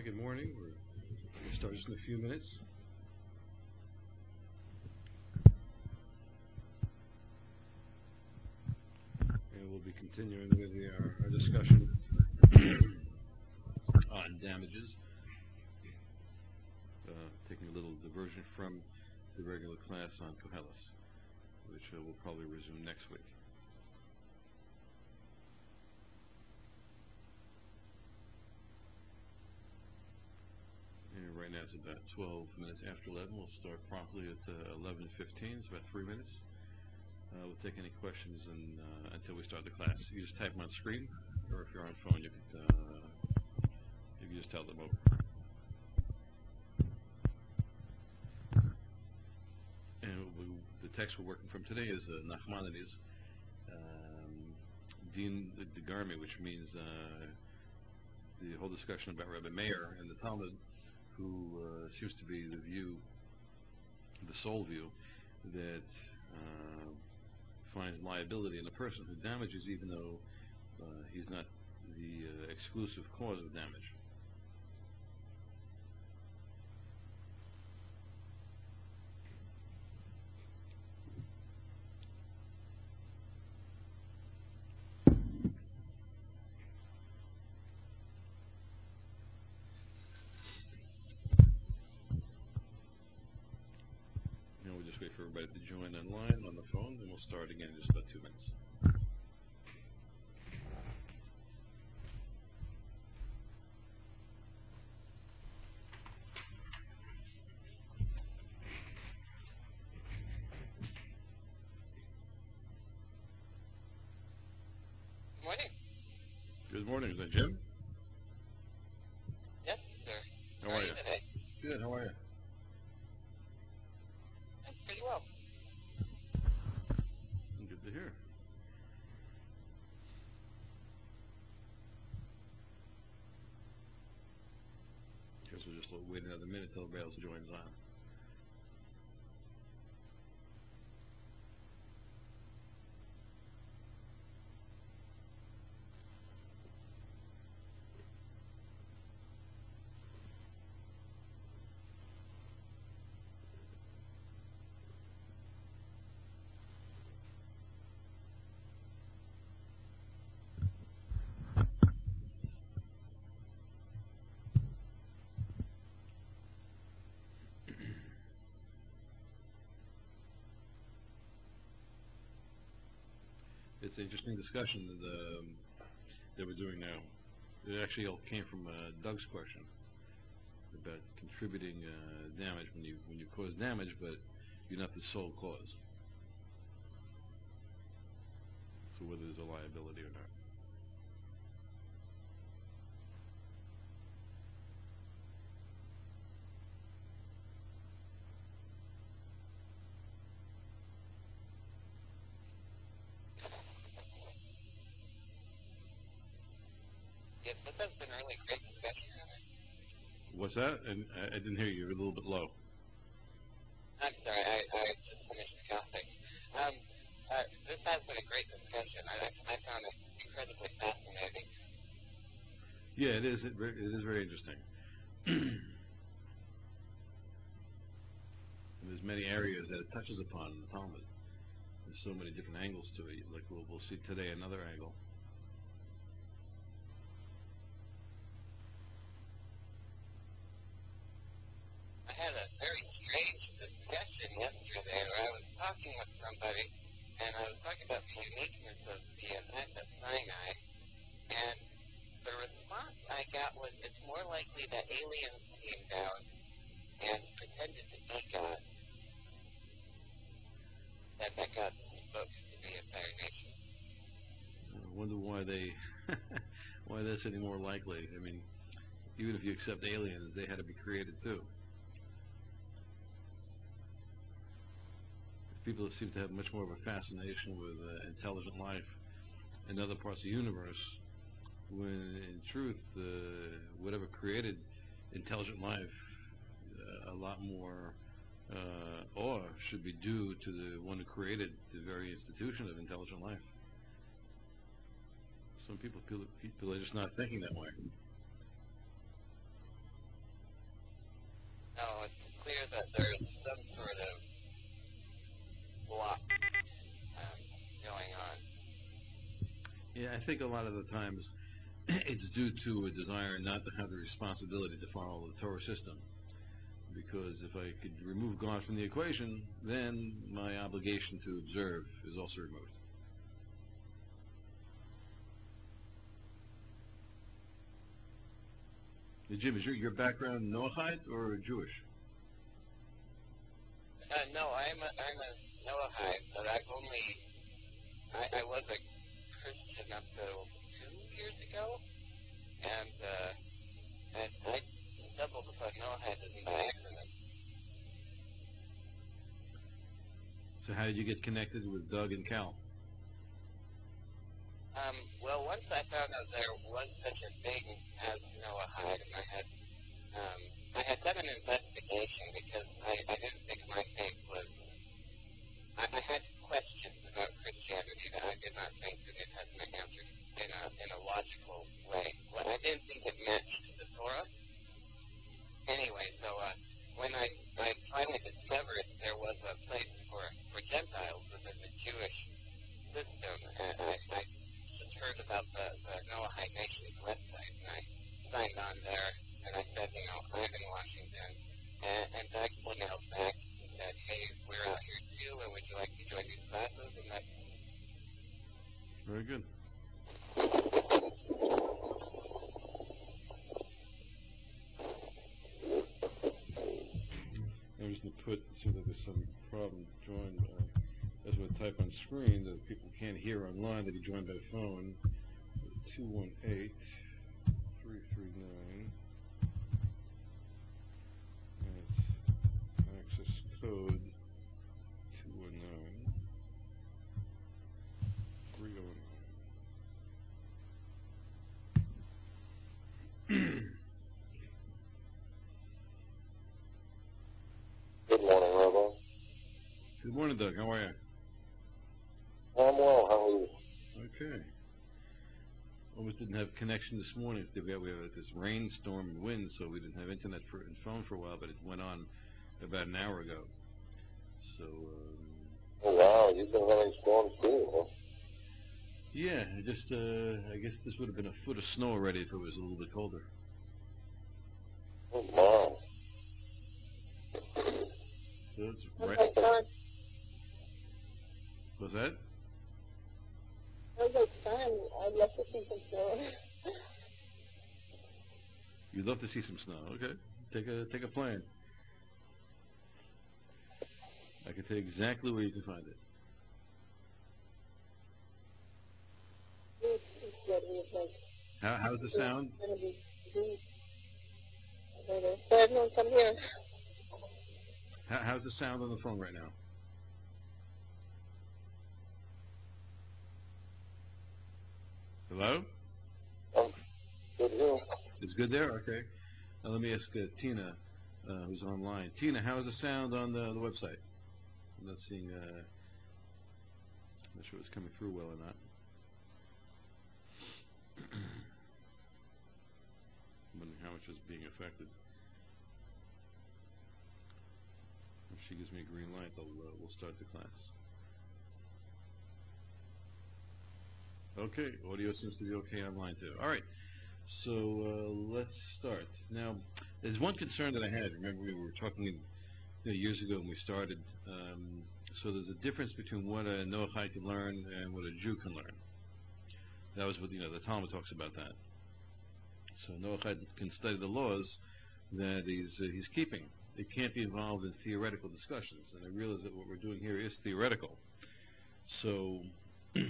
Good morning. We'll start just in a few minutes. And we'll be continuing with our discussion on damages, taking a little diversion from the regular class on Koheles, which we'll probably resume next week. And right now it's about 12 minutes after 11. We'll start promptly at 11:15. It's about 3 minutes. We'll take any questions until we start the class. You just type them on screen, or if you're on phone, you can just tell them over. And the text we're working from today is Nachmanides, Din Degarmi, which means the whole discussion about Rebbe Meir and the Talmud, who seems to be the sole view, that finds liability in a person who damages even though he's not the exclusive cause of damage. And we'll just wait for everybody to join online on the phone, and we'll start again in just about 2 minutes. Morning. Good morning. Is that Jim? Yes, sir. How are you? Today? Good. How are you? I'm pretty well. Good to hear. Guess we'll just wait another minute till everybody else joins on. It's an interesting discussion that we're doing now. It actually all came from Doug's question about contributing damage when you cause damage, but you're not the sole cause. So whether there's a liability or not. Yes, but that's been really great discussion. What's that? And I didn't hear you. You're a little bit low. I'm sorry, I just finished counting. This has been a great discussion. I found it incredibly fascinating. Yeah, it is. It is very interesting. And there's many areas that it touches upon in the Talmud. There's so many different angles to it. Like we'll see today another angle. I had a very strange discussion yesterday where I was talking with somebody, and I was talking about the uniqueness of the event at Sinai, and the response I got was it's more likely that aliens came down and pretended to be God than that God spoke to the entire nation. I wonder why why that's any more likely. I mean, even if you accept aliens, they had to be created too. People seem to have much more of a fascination with intelligent life in other parts of the universe, when in truth, whatever created intelligent life, a lot more awe should be due to the one who created the very institution of intelligent life. Some people are just not thinking that way. think a lot of the times it's due to a desire not to have the responsibility to follow the Torah system. Because if I could remove God from the equation, then my obligation to observe is also removed. Jim, is your background Noahide or Jewish? No, I'm a Noahide, but I was a Christian up till 2 years ago, and I stumbled upon Noahide by accident. So how did you get connected with Doug and Cal? Well, once I found out there was such a thing as Noahide, and I had done an investigation because I didn't think my faith was. I had questions about Christianity that I did not think the New Testament answered in a logical way. Well, I didn't think it matched the Torah. Anyway, so when I finally discovered there was a place for Gentiles within the Jewish system, and I just heard about the Noahide Nation's website, and I signed on there, and I said, I'm in Washington, and Doug emailed back and said, hey, we're out here too, and would you like to join these classes? And that's Very good. I'm just going to put, so that there's some problem, join, as we type on screen that people can't hear online, that you join by phone, 218-339, that's access code 219-309. Good morning, Rabbi. Good morning, Doug. How are you? I'm well. How are you? Okay. Almost didn't have connection this morning. We had this rainstorm and wind, so we didn't have internet and phone for a while, but it went on about an hour ago. So, Oh, wow. You've been having storms too, huh? yeah, I guess this would have been a foot of snow already if it was a little bit colder. Oh, my. So that's Oh right. my God. What's that? Sounds like fun. I'd love to see some snow. You'd love to see some snow. Okay. Take a plane. I can tell you exactly where you can find it. It's getting like How's the sound? it's gonna be deep. So everyone come here. How's the sound on the phone right now? Hello? Good here. It's good there? Okay. Now let me ask Tina, who's online. Tina, how is the sound on the website? I'm not seeing, not sure it's coming through well or not. I'm wondering how much is being affected. If she gives me a green light, we'll start the class. Okay, audio seems to be okay online too. All right, so let's start. Now, there's one concern that I had. Remember, we were talking years ago when we started. So there's a difference between what a Noahide can learn and what a Jew can learn. That was what the Talmud talks about that. So Noahide can study the laws that he's keeping. It can't be involved in theoretical discussions, and I realize that what we're doing here is theoretical. So, I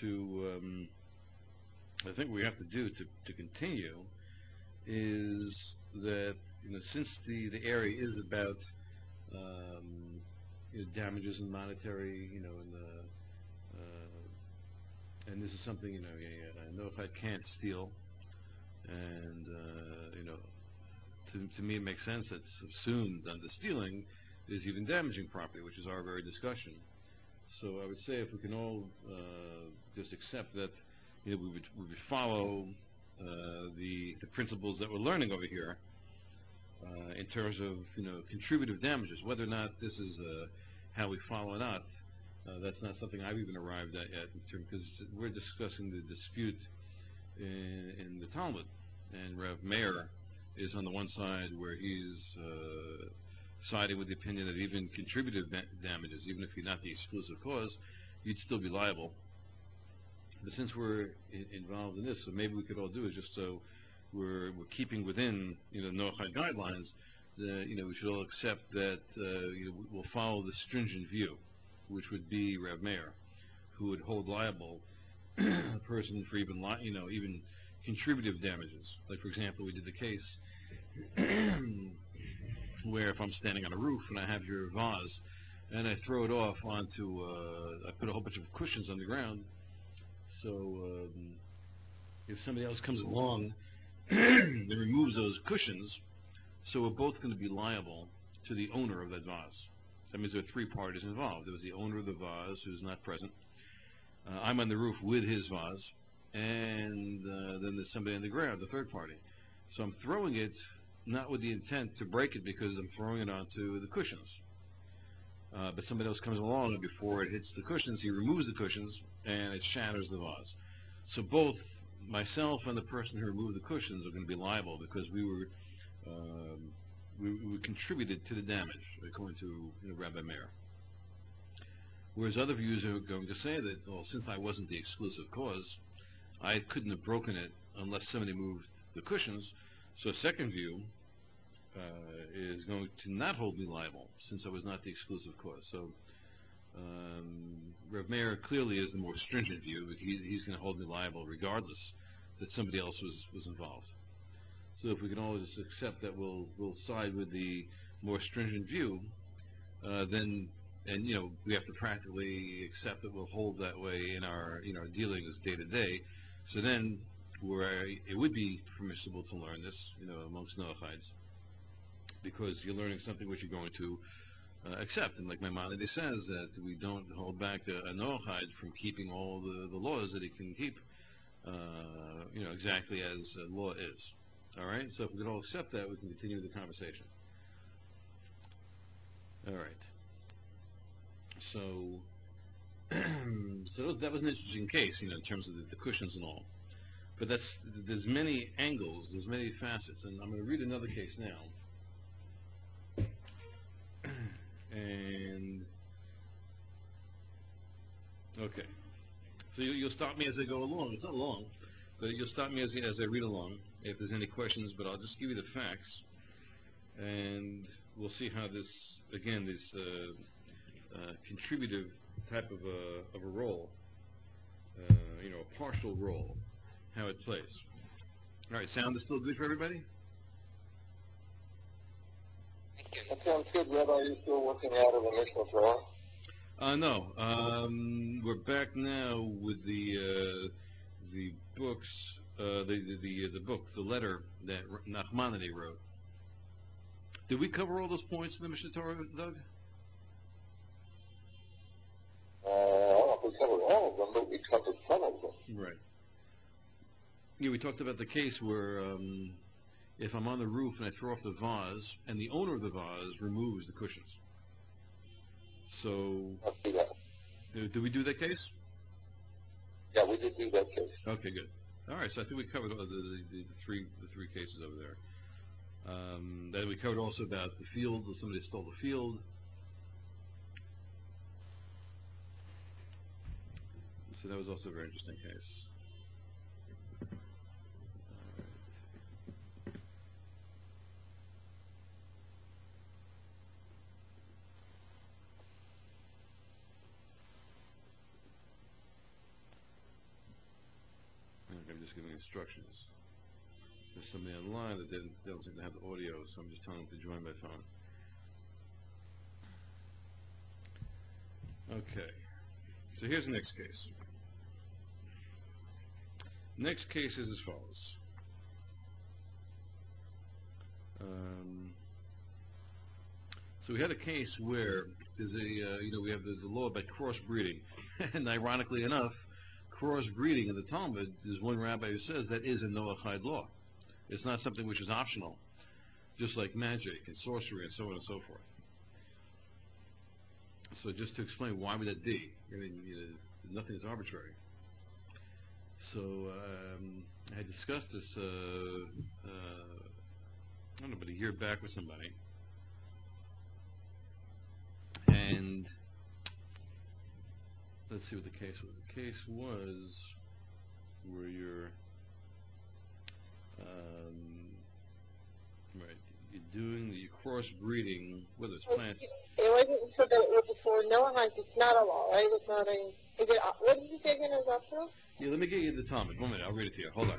think what we have to do to continue is that since the area is about damages and monetary, and this is something a Noahide can't steal, and to me it makes sense that subsumed under stealing is even damaging property, which is our very discussion. So I would say if we can all just accept that we would follow the principles that we're learning over here in terms of contributive damages, whether or not this is how we follow or not. That's not something I've even arrived at yet, because we're discussing the dispute in the Talmud, and Rav Meir is on the one side where he's siding with the opinion that even contributive damages, even if you're not the exclusive cause, you'd still be liable. But since we're involved in this, so maybe we could all do is just so we're keeping within Noachide guidelines. We should all accept that we'll follow the stringent view, which would be Rav Meir, who would hold liable a person for even contributive damages. Like, for example, we did the case where if I'm standing on a roof and I have your vase and I throw it off onto, I put a whole bunch of cushions on the ground, so if somebody else comes along and removes those cushions, so we're both going to be liable to the owner of that vase. That means there are three parties involved. There was the owner of the vase, who's not present. I'm on the roof with his vase, and then there's somebody on the ground, the third party. So I'm throwing it not with the intent to break it because I'm throwing it onto the cushions. But somebody else comes along, and before it hits the cushions, he removes the cushions, and it shatters the vase. So both myself and the person who removed the cushions are going to be liable because we contributed to the damage, according to Rabbi Meir. Whereas other views are going to say that, well, since I wasn't the exclusive cause, I couldn't have broken it unless somebody moved the cushions. So a second view is going to not hold me liable since I was not the exclusive cause. So Rav Meir clearly is the more stringent view. He's going to hold me liable regardless that somebody else was involved. So if we can all just accept that we'll side with the more stringent view, then we have to practically accept that we'll hold that way in our dealings day to day. So then, where it would be permissible to learn this, amongst Noachides, because you're learning something which you're going to accept. And like Maimonides says, that we don't hold back a Noachide from keeping all the laws that he can keep, exactly as law is. All right. So if we can all accept that, we can continue the conversation. All right. So, that was an interesting case, in terms of the cushions and all. But there's many angles, there's many facets, and I'm going to read another case now. And okay, so you'll stop me as I go along. It's not long, but you'll stop me as I read along if there's any questions. But I'll just give you the facts, and we'll see how this contributive type of a role, a partial role, how it plays. All right, sound is still good for everybody? That sounds good, Rabbi. Are you still working out of the Mishnah Torah? No. We're back now with the books, the book, the letter that Nachmanides wrote. Did we cover all those points in the Mishnah Torah, Doug? I don't know if we covered all of them, but we covered some of them. Right. Yeah, we talked about the case where if I'm on the roof and I throw off the vase, and the owner of the vase removes the cushions. So, Let's do that. did we do that case? Yeah, we did do that case. Okay, good. All right, so I think we covered the three cases over there. Then we covered also about the field, if somebody stole the field. So that was also a very interesting case. I'm just giving instructions. There's somebody online that doesn't seem to have the audio, so I'm just telling them to join by phone. Okay. So here's the next case. Next case is as follows. So we had a case where there's we have the law about crossbreeding, and ironically enough, crossbreeding in the Talmud, there's one rabbi who says that is a Noachide law. It's not something which is optional, just like magic and sorcery and so on and so forth. So just to explain, why would that be? I mean, nothing is arbitrary. So I had discussed this, I don't know, but a year back with somebody, and let's see what the case was. The case was where you're, um, right, you're crossbreeding, whether it's plants. It wasn't so that it was before Noahide. It's not a law, right? It's not a. Is it? What did you say again? Is optional? Yeah, let me get you the Talmud. 1 minute, I'll read it to you. Hold on.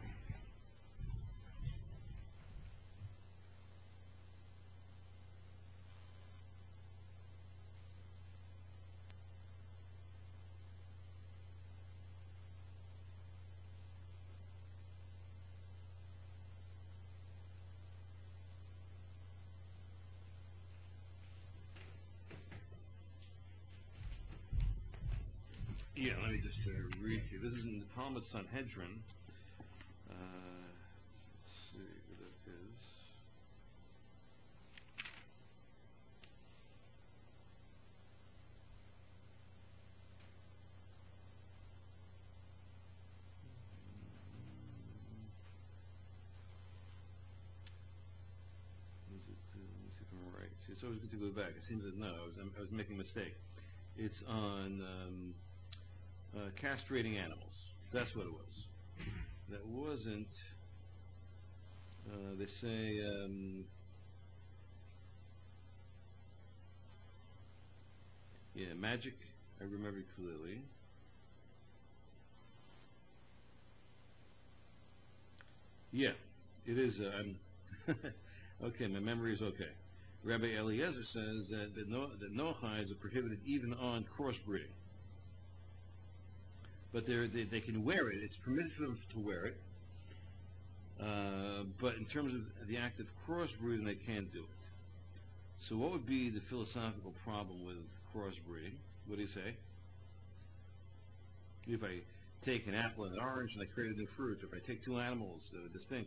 Yeah, let me just read to you. This is in the Talmud Sanhedrin. Let's see what that is. Is it, let me see if I'm right. See, it's always good to go back. It seems that no, I was making a mistake. It's on castrating animals. That's what it was. That wasn't. They say. Yeah, magic. I remember clearly. Yeah, it is. Okay, my memory is okay. Rabbi Eliezer says that Noachides are prohibited even on crossbreeding. But they can wear it. It's permitted for them to wear it. But in terms of the act of crossbreeding, they can't do it. So what would be the philosophical problem with crossbreeding? What do you say? If I take an apple and an orange and I create a new fruit, if I take two animals that are distinct,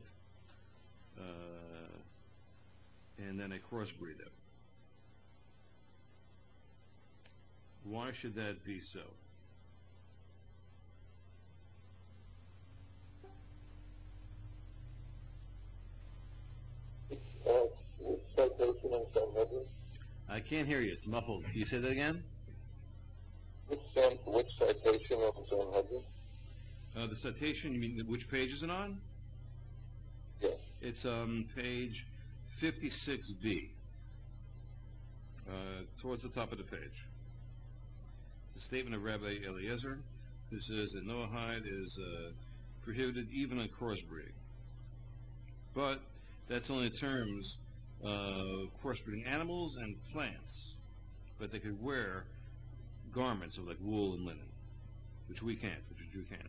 and then I crossbreed them, why should that be so? Citation in Sanhedrin? I can't hear you. It's muffled. Can you say that again? Which citation in Sanhedrin? The citation, you mean which page is it on? Yes. It's page 56b, towards the top of the page. It's a statement of Rabbi Eliezer, who says that Noahide is prohibited even on crossbreeding. But that's only in terms of crossbreeding animals and plants. But they could wear garments of like wool and linen, which we can't, which a Jew can't.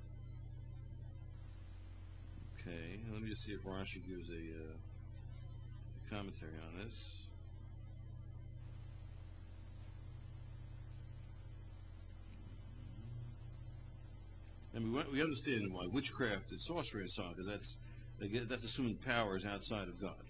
Okay, let me just see if Rashi gives a commentary on this. And we understand why witchcraft and sorcery and so on, because that's assuming powers outside of God.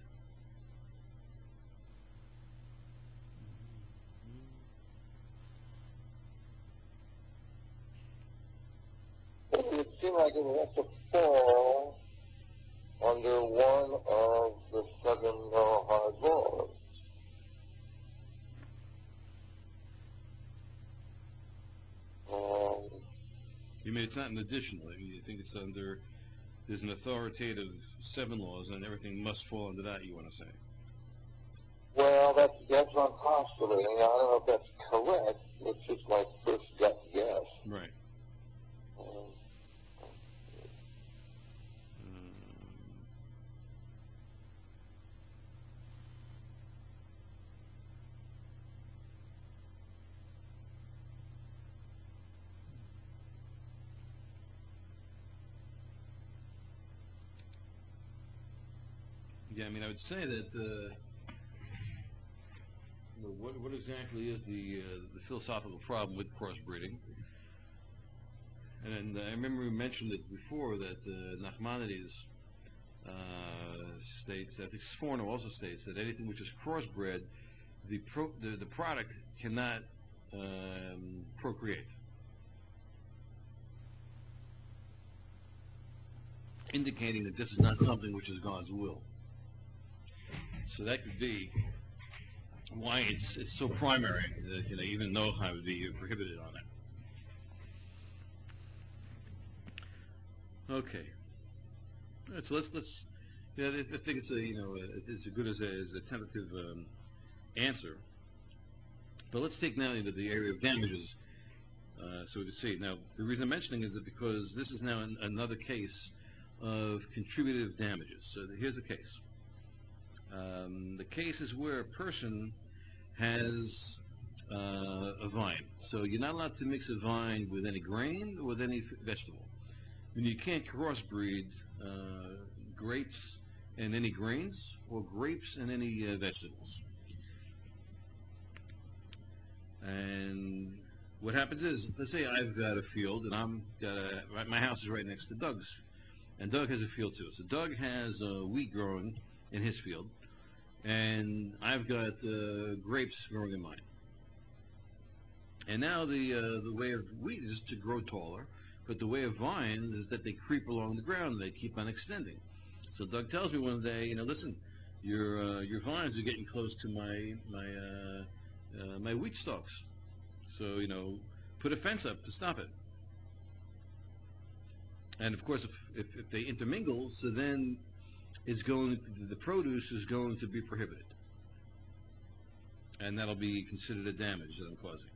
It would seem like it would have to fall under one of the 7 Noahide laws. You mean it's not an additional? I mean, you think it's under? There's an authoritative 7 laws, and everything must fall under that. You want to say? Well, that's what I'm postulating. I don't know if that's correct. It's just my first gut guess. Right. Um, Yeah, I mean, I would say that. What exactly is the philosophical problem with crossbreeding? And I remember we mentioned it before that Nachmanides states that Sforno also states that anything which is crossbred, the product cannot procreate. indicating that this is not something which is God's will. So that could be why it's so primary that even Noachai would be prohibited on it. Okay. All right, so let's yeah, I think it's it's as good as a tentative answer. But let's take now into the area of damages, so to see. Now, the reason I'm mentioning is that because this is now another case of contributive damages. So here's the case. The case is where a person has a vine. So you're not allowed to mix a vine with any grain or with any vegetable. And you can't crossbreed grapes and any grains or grapes and any vegetables. And what happens is, let's say I've got a field and my house is right next to Doug's. And Doug has a field too. So Doug has wheat growing in his field, and I've got grapes growing in mine. And now the way of wheat is to grow taller, but the way of vines is that they creep along the ground and they keep on extending. So Doug tells me one day, listen, your vines are getting close to my wheat stalks. So put a fence up to stop it. And of course, if they intermingle, so then the produce is going to be prohibited, and that'll be considered a damage that I'm causing.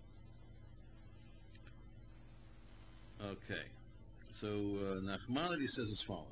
Okay, so Nachmanides says as follows.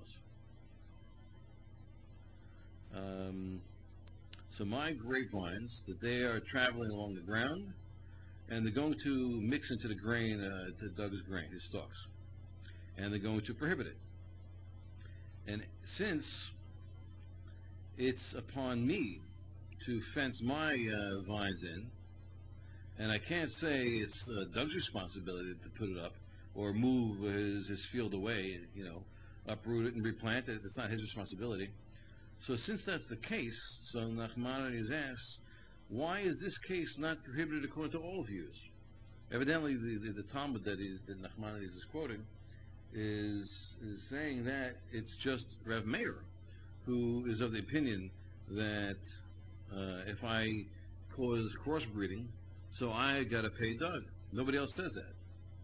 So my grapevines, that they are traveling along the ground, and they're going to mix into the grain, to Doug's grain, his stalks, and they're going to prohibit it. And since it's upon me to fence my vines in, and I can't say it's Doug's responsibility to put it up or move his field away, uproot it and replant it. It's not his responsibility. So since that's the case, so Nachmanides asks, why is this case not prohibited according to all views? Evidently, the Talmud that Nachmanides is quoting is saying that it's just Rav Meir who is of the opinion that if I cause crossbreeding, so I got to pay Doug. Nobody else says that.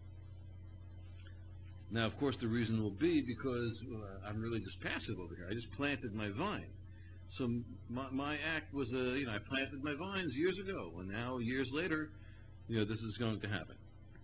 Now, of course, the reason will be because I'm really just passive over here. I just planted my vine. So my act was, I planted my vines years ago, and now years later, this is going to happen.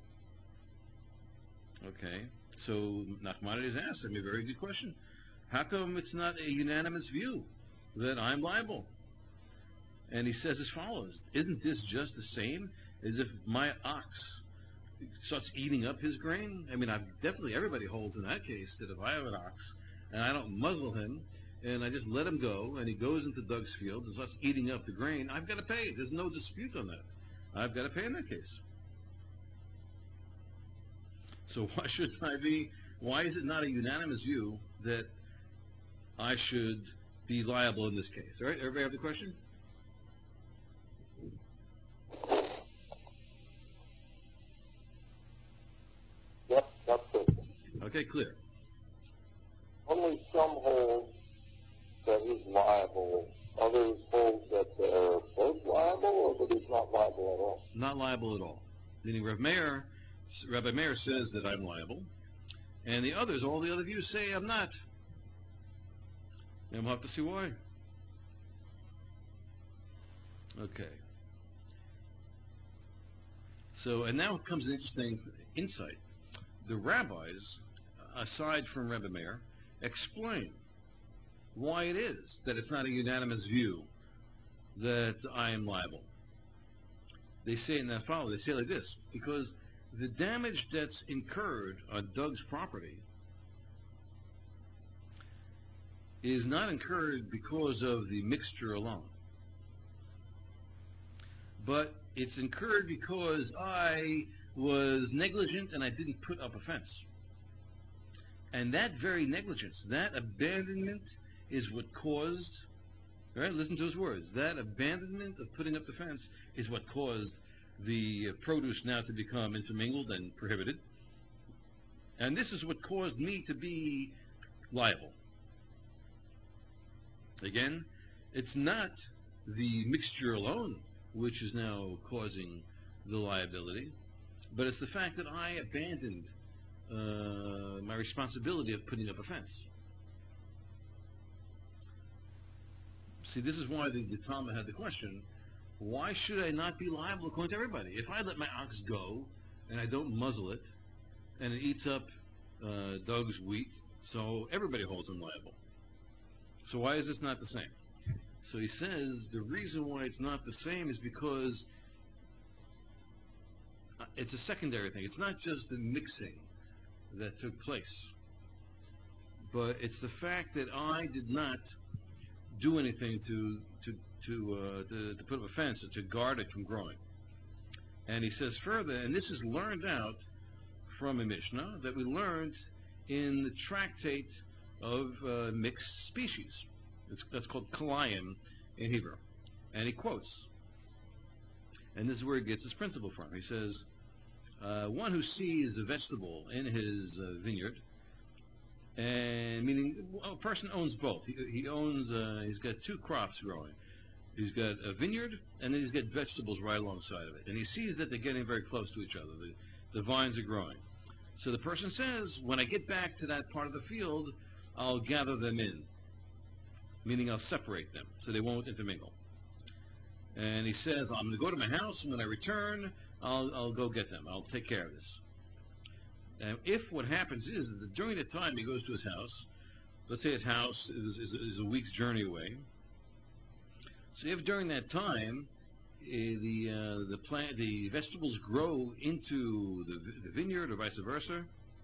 Okay, so Nachmanides asked me a very good question. How come it's not a unanimous view that I'm liable? And he says as follows, isn't this just the same as if my ox starts eating up his grain? I mean, everybody holds in that case that if I have an ox and I don't muzzle him and I just let him go and he goes into Doug's field and starts eating up the grain, I've got to pay. There's no dispute on that. I've got to pay in that case. So why is it not a unanimous view that I should be liable in this case? All right, everybody have the question? Yep, that's it. Okay, clear. Only some hold that he's liable. Others hold that they're both liable, or that he's not liable at all. Not liable at all. Meaning Rabbi Meir says that I'm liable, and all the other views say I'm not. And we'll have to see why. Okay. So, and now comes an interesting insight. The rabbis, aside from Rabbi Meir, explain why it is that it's not a unanimous view that I am liable. They say in that follow, they say like this, because the damage that's incurred on Doug's property is not incurred because of the mixture alone, but it's incurred because I was negligent and I didn't put up a fence. And that very negligence, that abandonment is what caused, right? Listen to his words. That abandonment of putting up the fence is what caused the produce now to become intermingled and prohibited. And this is what caused me to be liable. Again, it's not the mixture alone which is now causing the liability, but it's the fact that I abandoned my responsibility of putting up a fence. See, this is why the Talmud had the question, why should I not be liable according to everybody? If I let my ox go and I don't muzzle it and it eats up Doug's wheat, so everybody holds him liable. So why is this not the same? So he says the reason why it's not the same is because it's a secondary thing. It's not just the mixing that took place, but it's the fact that I did not do anything to put up a fence or to guard it from growing. And he says further, and this is learned out from a Mishnah that we learned in the tractate of mixed species. That's called Kalayim in Hebrew. And he quotes, and this is where he gets his principle from. He says, one who sees a vegetable in his vineyard, and meaning a person owns both. He owns, he's got two crops growing. He's got a vineyard, and then he's got vegetables right alongside of it. And he sees that they're getting very close to each other. The vines are growing. So the person says, when I get back to that part of the field, I'll gather them in, meaning I'll separate them so they won't intermingle. And he says, I'm going to go to my house, and when I return, I'll go get them. I'll take care of this. And if what happens is that during the time he goes to his house, let's say his house is a week's journey away. So if during that time the vegetables grow into the vineyard or vice versa,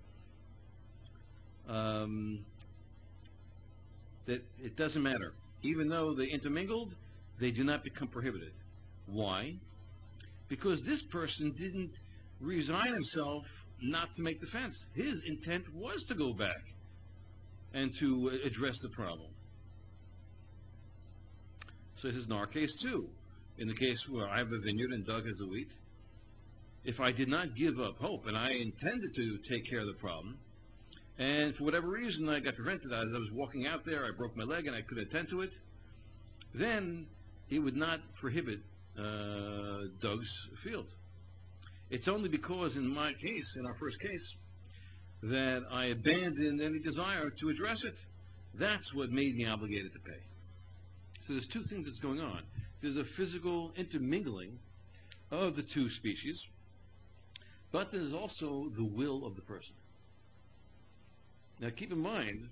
that it doesn't matter. Even though they intermingled, they do not become prohibited. Why? Because this person didn't resign himself not to make the fence. His intent was to go back and to address the problem. So this is in our case too. In the case where I have a vineyard and Doug has the wheat, if I did not give up hope and I intended to take care of the problem, and for whatever reason I got prevented, as I was walking out there, I broke my leg and I couldn't attend to it, then it would not prohibit Doug's field. It's only because in my case, in our first case, that I abandoned any desire to address it. That's what made me obligated to pay. So there's two things that's going on. There's a physical intermingling of the two species, but there's also the will of the person. Now keep in mind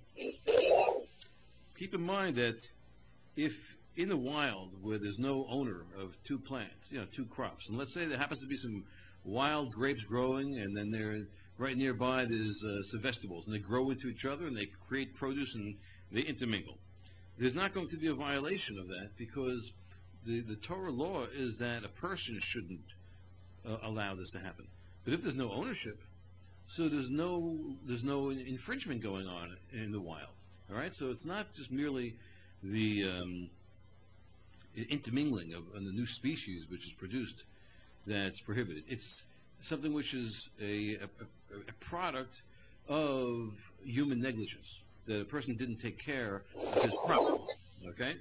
that if in the wild where there's no owner of two plants, two crops, and let's say there happens to be some wild grapes growing, and then they're right nearby there's some vegetables, and they grow into each other and they create produce and they intermingle. There's not going to be a violation of that because the Torah law is that a person shouldn't allow this to happen. But if there's no ownership, so there's no infringement going on in the wild. All right, so it's not just merely the intermingling of the new species which is produced that's prohibited. It's something which is a product of human negligence, that a person didn't take care of his crop. Okay?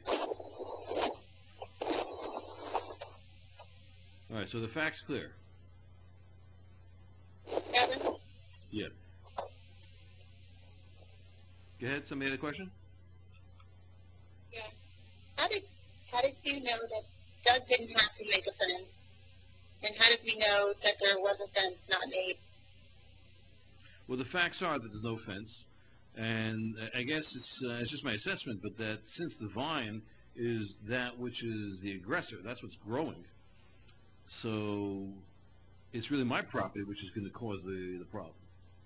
All right, so the fact's clear. Evan? Yeah. Go ahead, somebody had a question? Yeah. How did you know that Doug didn't have to make a fence? And how did we know that there was a fence not made? Well, the facts are that there's no fence, and I guess it's just my assessment, but that since the vine is that which is the aggressor, that's what's growing, so it's really my property which is going to cause the problem.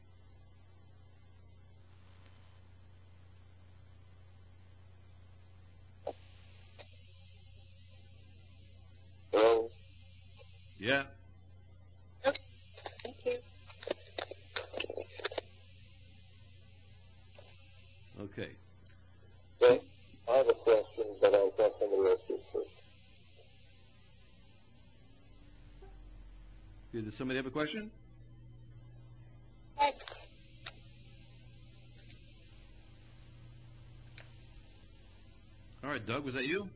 So, Yeah. Okay. Thank you. Okay. so I have a question, but I'll let somebody else do first. Does somebody have a question? right, Doug, was that you?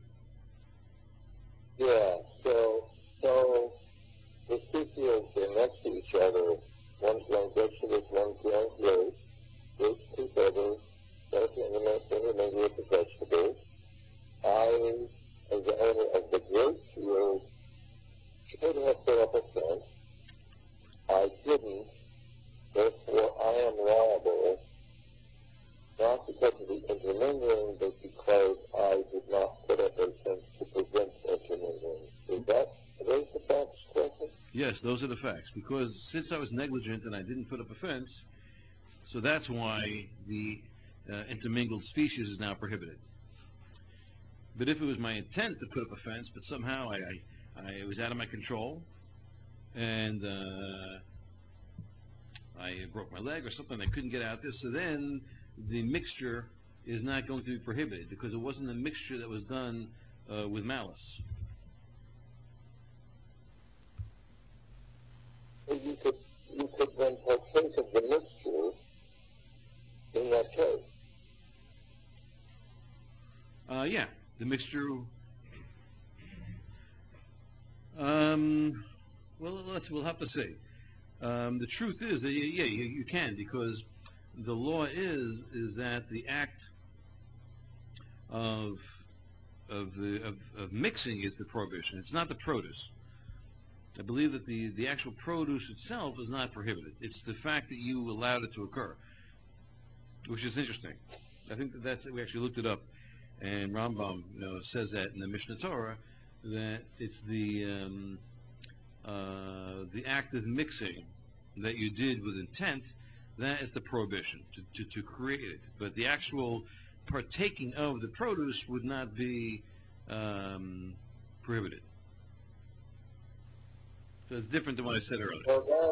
Yeah, so the two fields, they're next to each other. One's growing vegetables, one's growing grapes. Grapes together, both intermingle with the vegetables. I, as the owner of the grape field, should have put up a fence. I didn't. Therefore, I am liable, not because of the intermingling, but because I did not put up a fence to prevent intermingling. Are those the facts, correctly? Yes, those are the facts. Because since I was negligent and I didn't put up a fence, so that's why the intermingled species is now prohibited. But if it was my intent to put up a fence, but somehow I was out of my control, and I broke my leg or something, I couldn't get out there, so then the mixture is not going to be prohibited because it wasn't a mixture that was done with malice. So you could then partake of the mixture in that case. Yeah, the mixture. Well, we'll have to see. The truth is that yeah, you can, because the law is that the act of mixing is the prohibition. It's not the produce. I believe that the actual produce itself is not prohibited. It's the fact that you allowed it to occur, which is interesting. I think we actually looked it up, and Rambam says that in the Mishnah Torah that it's the act of mixing that you did with intent, that is the prohibition to create it. But the actual partaking of the produce would not be prohibited. So it's different than what I said earlier.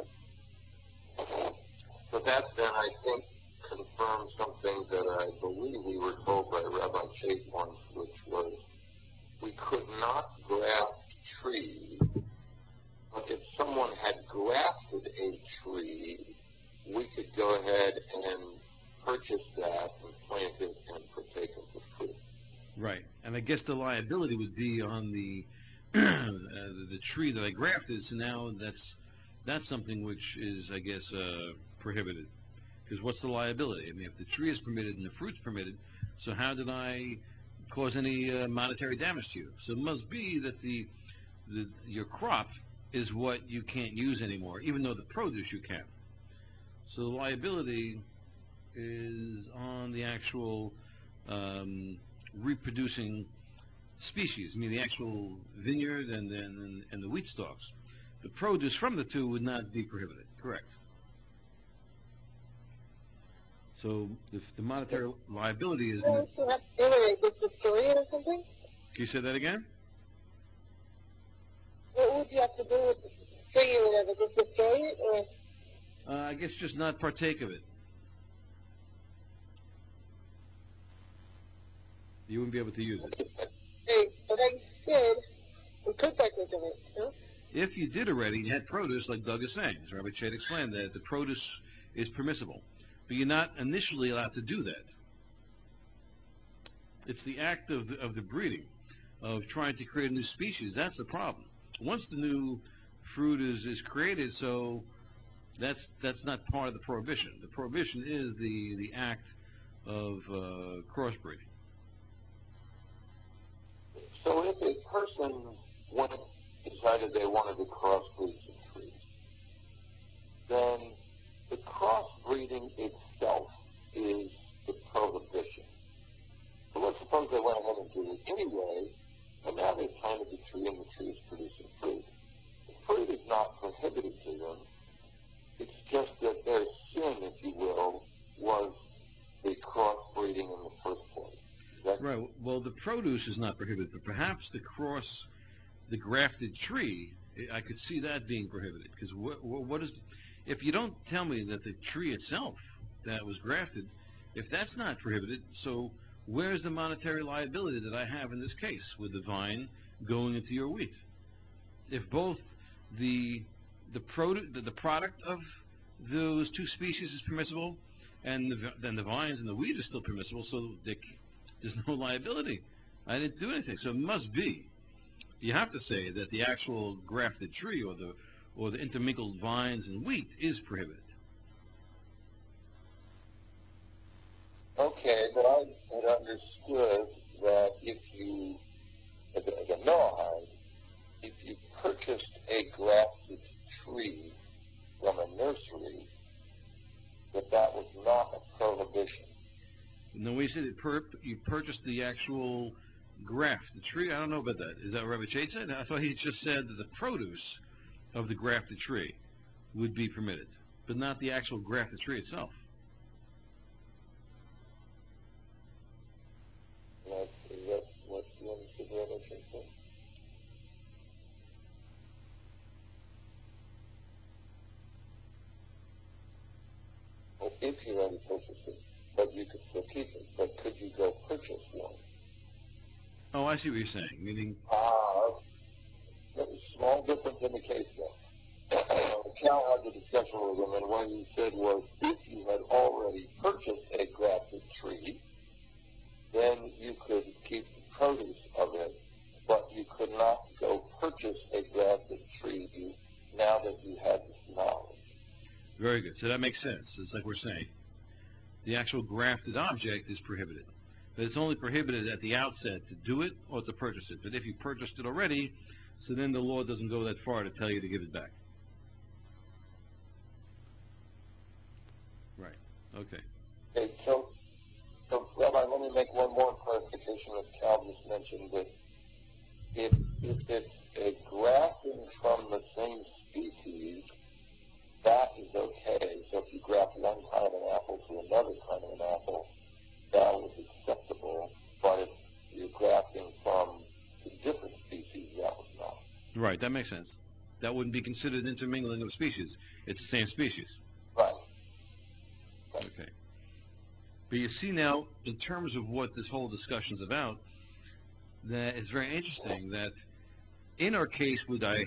So that then, I think, confirms something that I believe we were told by Rabbi Chait once, which was we could not graft trees, but if someone had grafted a tree, we could go ahead and purchase that and plant it and partake of the fruit. Right, and I guess the liability would be on the the tree that I grafted. So now that's something which is, I guess, prohibited. Because what's the liability? I mean, if the tree is permitted and the fruit's permitted, so how did I cause any monetary damage to you? So it must be that your crop is what you can't use anymore, even though the produce you can. So the liability is on the actual reproducing species. I mean, the actual vineyard and the wheat stalks. The produce from the two would not be prohibited. Correct. So the monetary liability is going to... destroy it or something? Can you say that again? What would you have to do with the tree or whatever? Just destroy it, or? I guess just not partake of it. You wouldn't be able to use it. Hey, but I said we could partake of it, no? If you did already, you had produce, like Doug is saying, as Rabbi Chait explained, that the produce is permissible. But you're not initially allowed to do that. It's the act of the breeding, of trying to create a new species. That's the problem. Once the new fruit is created, so that's not part of the prohibition. The prohibition is the act of crossbreeding. So if a person decided they wanted to crossbreed some trees, then the crossbreeding itself is the prohibition. So let's suppose they went ahead and did it anyway, and now they've planted the tree and the tree is producing fruit. The fruit is not prohibited to them. It's just that their sin, if you will, was the crossbreeding in the first place. Right. Well, the produce is not prohibited, but perhaps the grafted tree, I could see that being prohibited. Because what is, if you don't tell me that the tree itself that was grafted, if that's not prohibited, so where's the monetary liability that I have in this case with the vine going into your wheat? If both the product of those two species is permissible, and then the vines and the wheat are still permissible, so there's no liability. I didn't do anything. So it must be. You have to say that the actual grafted tree or the intermingled vines and wheat is prohibited. Okay, but I had understood that if you, as a Noahide, if you purchased a grafted tree from a nursery, that was not a prohibition. No, we said you purchased the actual graft, the tree. I don't know about that. Is that what Rabbi Chait said? I thought he just said that the produce of the grafted tree would be permitted, but not the actual grafted tree itself. Is that what you understood Rabbi Chait said? Well, if you already purchased it, but you could still keep it, but could you go purchase one? Oh, I see what you're saying. Meaning, There's a small difference in the case though. Cal had the discussion with him, and what he said was, if you had already purchased a grafted tree, then you could keep the produce of it, but you could not go purchase a grafted tree now that you had this knowledge. very good. So that makes sense. It's like we're saying. The actual grafted object is prohibited. But it's only prohibited at the outset to do it or to purchase it. But if you purchased it already, so then the law doesn't go that far to tell you to give it back. Right. Okay. Okay, so Rabbi, let me make one more clarification that Cal just mentioned, that if it's a grafting from the same species, that is okay. So if you graft one kind of an apple to another kind of an apple, that was acceptable. But if you're grafting from a different species, that was not. Right, that makes sense. That wouldn't be considered intermingling of species. It's the same species. Right. Okay. But you see now, in terms of what this whole discussion is about, that it's very interesting that in our case,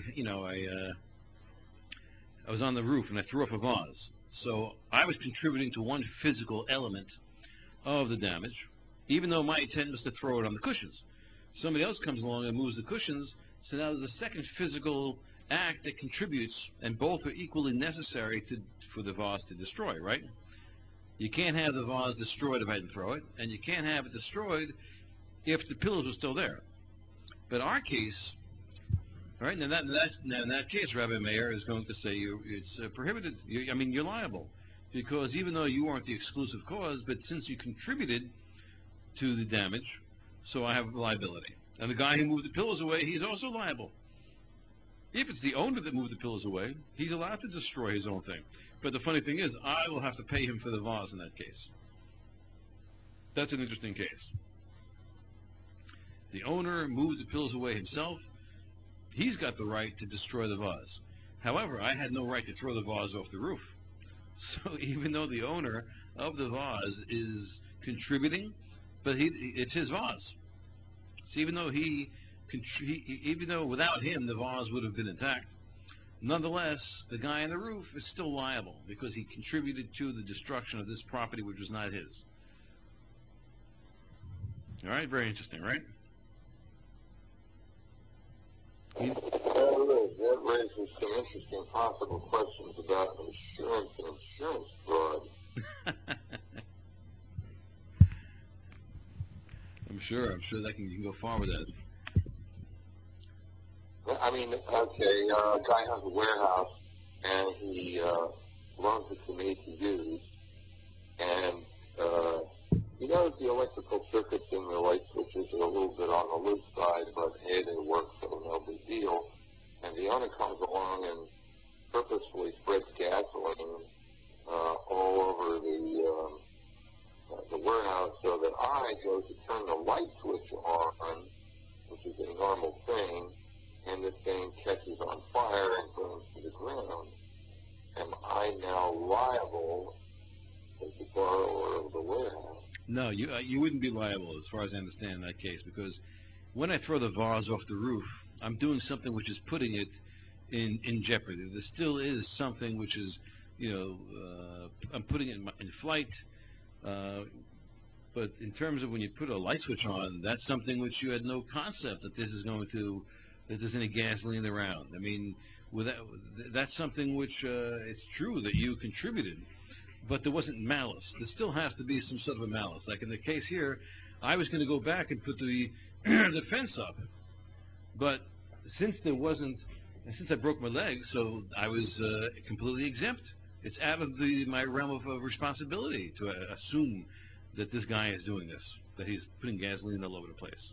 I was on the roof and I threw off a vase. So I was contributing to one physical element of the damage, even though my intent was to throw it on the cushions. Somebody else comes along and moves the cushions, so now there's a second physical act that contributes, and both are equally necessary for the vase to destroy, right? You can't have the vase destroyed if I didn't throw it, and you can't have it destroyed if the pillows were still there. But our case, all right, now in that case, Rabbi Meir is going to say it's prohibited. You're liable, because even though you aren't the exclusive cause, but since you contributed to the damage, so I have liability. And the guy who moved the pillows away, he's also liable. If it's the owner that moved the pillows away, he's allowed to destroy his own thing. But the funny thing is, I will have to pay him for the vase in that case. That's an interesting case. The owner moved the pillows away himself. He's got the right to destroy the vase. However, I had no right to throw the vase off the roof. So even though the owner of the vase is contributing, but it's his vase. So even though without him the vase would have been intact, nonetheless, the guy on the roof is still liable because he contributed to the destruction of this property which was not his. All right, very interesting, right? That raises some interesting possible questions about insurance and insurance fraud. I'm sure that you can go far with that. I mean, okay, a guy has a warehouse, and he loans it to me to use, and he knows the electrical circuits and the light switches are a little bit on the loose side, but hey, they work, so no big deal. And the owner comes along and purposefully spreads gasoline all over the warehouse, so that I go to turn the light switch on, which is a normal thing, and this thing catches on fire and burns to the ground. Am I now liable as the borrower of the warehouse? No, you wouldn't be liable as far as I understand in that case, because when I throw the vase off the roof, I'm doing something which is putting it in jeopardy. There still is something which is, I'm putting it in flight. But in terms of when you put a light switch on, that's something which you had no concept that that there's any gasoline around. I mean, that's something which it's true that you contributed, but there wasn't malice. There still has to be some sort of a malice. Like in the case here, I was going to go back and put the the fence up, but since there wasn't, since I broke my leg, so I was completely exempt. It's out of my realm of responsibility to assume that this guy is doing this, that he's putting gasoline all over the place.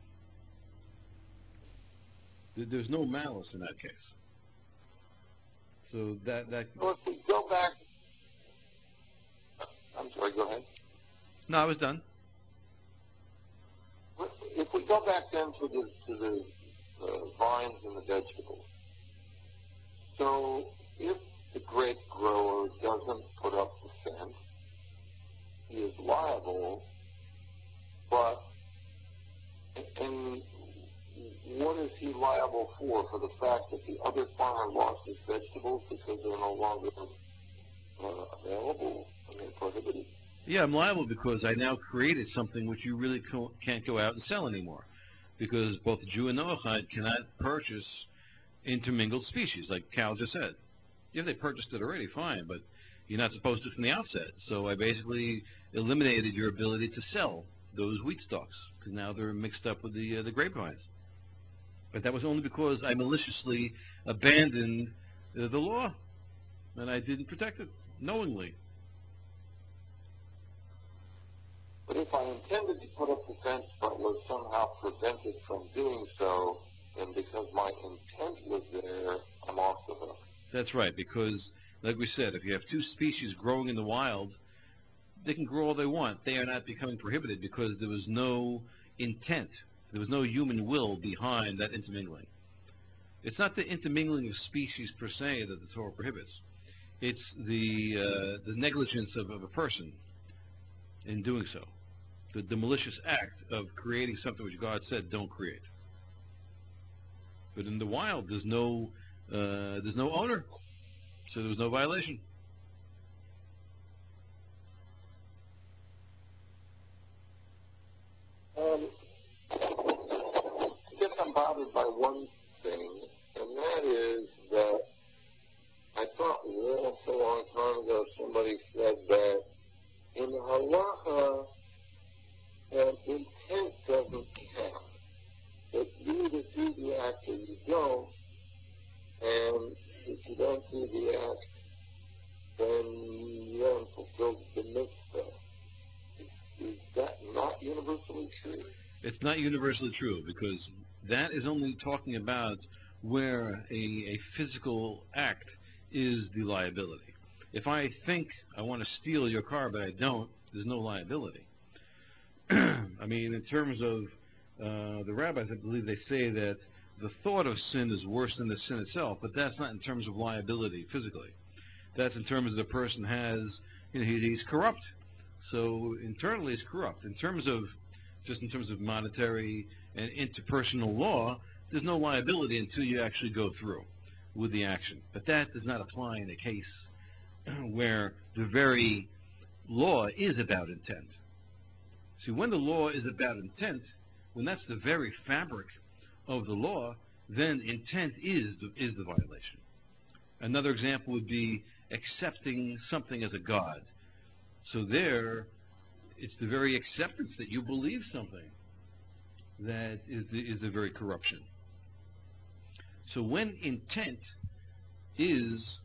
There's no malice in that case. So that. Well, if we go back, I'm sorry. Go ahead. No, I was done. If we go back then to the vines and the vegetables, so if the grape grower doesn't put up the fence, he is liable, but and what is he liable for? For the fact that the other farmer lost his vegetables because they're no longer available? I mean, prohibited? Yeah, I'm liable because I now created something which you really can't go out and sell anymore. Because both the Jew and Noahide cannot purchase intermingled species, like Cal just said. If they purchased it already, fine, but you're not supposed to from the outset. So I basically eliminated your ability to sell those wheat stalks because now they're mixed up with the grapevines. But that was only because I maliciously abandoned the law, and I didn't protect it knowingly. But if I intended to put up the fence but was somehow prevented from doing so, and because my intent was there, I'm off the hook. That's right, because, like we said, if you have two species growing in the wild, they can grow all they want. They are not becoming prohibited because there was no intent. There was no human will behind that intermingling. It's not the intermingling of species per se that the Torah prohibits. It's the negligence of a person in doing so. The malicious act of creating something which God said don't create. But in the wild, there's no owner, so there was no violation. I guess I'm bothered by one thing, and that is that I thought once a long time ago somebody said that in halacha, intent doesn't count. That you either do the act or you don't, and if you don't do the act, then you haven't fulfilled the mitzvah. Is that not universally true? It's not universally true because that is only talking about where a physical act is the liability. If I think I want to steal your car but I don't, there's no liability. I mean, in terms of the rabbis, I believe they say that the thought of sin is worse than the sin itself, but that's not in terms of liability physically. That's in terms of the person has, he's corrupt. So internally he's corrupt. In terms of monetary and interpersonal law, there's no liability until you actually go through with the action. But that does not apply in a case where the very law is about intent. See, when the law is about intent, when that's the very fabric of the law, then intent is the violation. Another example would be accepting something as a god. So there, it's the very acceptance that you believe something that is the very corruption. So when intent is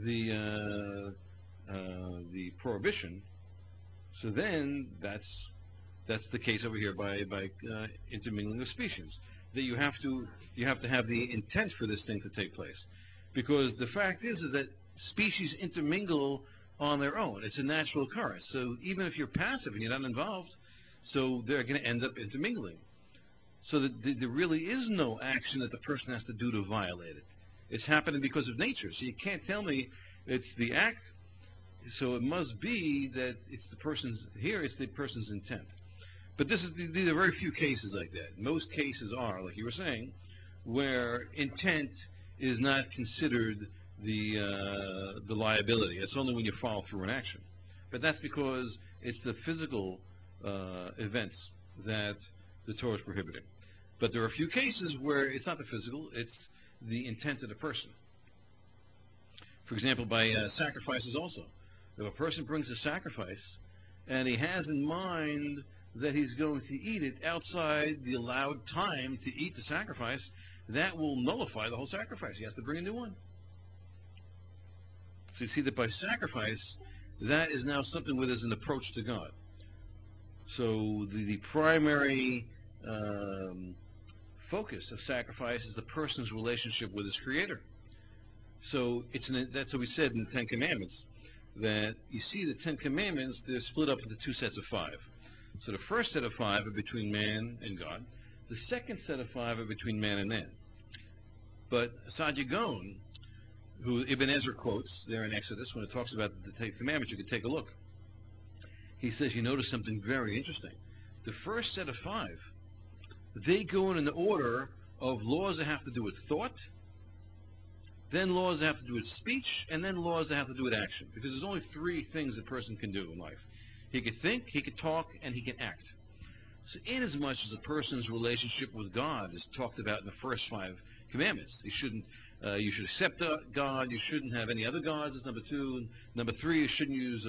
the prohibition, so then that's the case over here by intermingling of species. That you have to have the intent for this thing to take place, because the fact is that species intermingle on their own. It's a natural occurrence. So even if you're passive and you're not involved, so they're going to end up intermingling. So that there really is no action that the person has to do to violate it. It's happening because of nature. So you can't tell me it's the act. So it must be that it's the person's intent. But these are very few cases like that. Most cases are, like you were saying, where intent is not considered the liability. It's only when you follow through an action. But that's because it's the physical events that the Torah is prohibiting. But there are a few cases where it's not the physical, it's the intent of the person. For example, by sacrifices also. If a person brings a sacrifice and he has in mind that he's going to eat it outside the allowed time to eat the sacrifice, that will nullify the whole sacrifice. He has to bring a new one. So you see that by sacrifice, that is now something where there's an approach to God. So the primary focus of sacrifice is the person's relationship with his Creator. So that's what we said in the Ten Commandments, that you see the Ten Commandments, they're split up into two sets of 5. So the first set of 5 are between man and God. The second set of 5 are between man and man. But Saadia Gaon, who Ibn Ezra quotes there in Exodus, when it talks about the Ten Commandments, you can take a look. He says, you notice something very interesting. The first set of 5, they go in an order of laws that have to do with thought, then laws that have to do with speech, and then laws that have to do with action. Because there's only 3 things a person can do in life. He can think, he can talk, and he can act. So inasmuch as a person's relationship with God is talked about in the first 5 commandments, you should accept God, you shouldn't have any other gods, that's number 2. And number 3, you shouldn't use,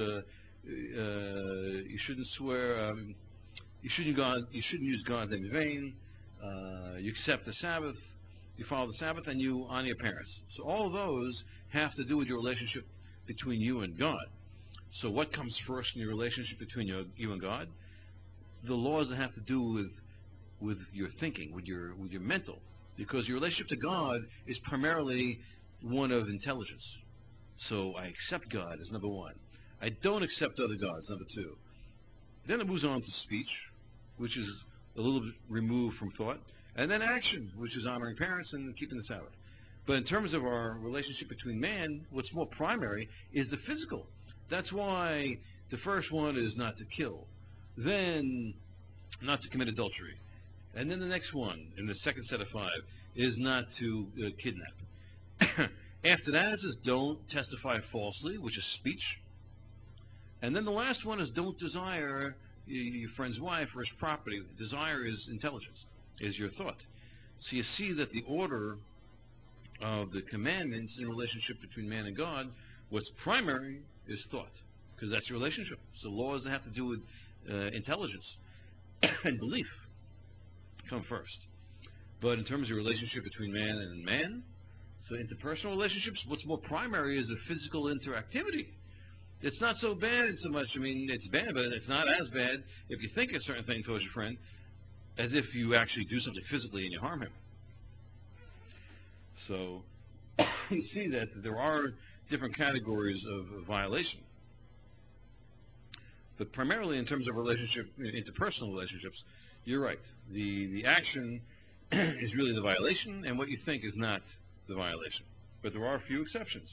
you shouldn't swear, you shouldn't use God's name in vain, you accept the Sabbath, you follow the Sabbath, and you honor your parents. So all of those have to do with your relationship between you and God. So what comes first in your relationship between you and God? The laws that have to do with your thinking, with your mental, because your relationship to God is primarily one of intelligence. So I accept God as number 1. I don't accept other gods, number 2. Then it moves on to speech, which is a little bit removed from thought, and then action, which is honoring parents and keeping the Sabbath. But in terms of our relationship between man, what's more primary is the physical. That's why the first one is not to kill, then not to commit adultery, and then the next one, in the second set of 5, is not to kidnap. After that, it says don't testify falsely, which is speech. And then the last one is don't desire your friend's wife or his property. Desire is intelligence, is your thought. So you see that the order of the commandments in relationship between man and God, what's primary is thought, because that's your relationship. So laws that have to do with intelligence and belief come first. But in terms of relationship between man and man, so interpersonal relationships, what's more primary is the physical interactivity. It's not so bad so much, it's bad, but it's not as bad if you think a certain thing towards your friend as if you actually do something physically and you harm him. So you see that there are different categories of violation. But primarily in terms of interpersonal relationships, you're right. The action is really the violation, and what you think is not the violation. But there are a few exceptions.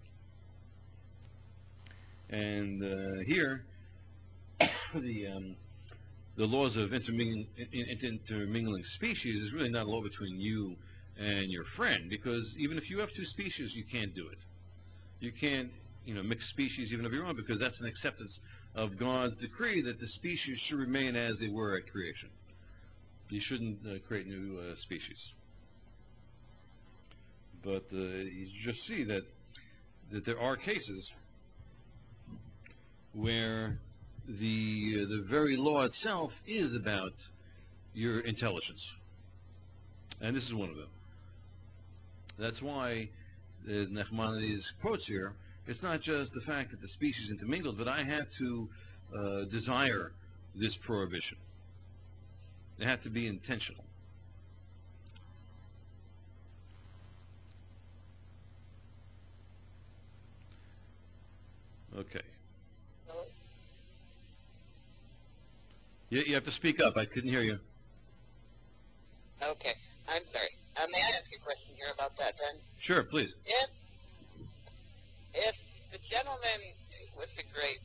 And here, the laws of intermingling species is really not a law between you and your friend, because even if you have 2 species, you can't do it. You can't, mix species even of your own, because that's an acceptance of God's decree that the species should remain as they were at creation. You shouldn't create new species. But you just see that there are cases where the very law itself is about your intelligence. And this is one of them. That's why there's Nachmanides quotes here. It's not just the fact that the species intermingled, but I had to desire this prohibition. It had to be intentional. Okay. You have to speak up. I couldn't hear you. Okay, I'm sorry. May I ask a question here about that then? Sure, please. If the gentleman with the grape,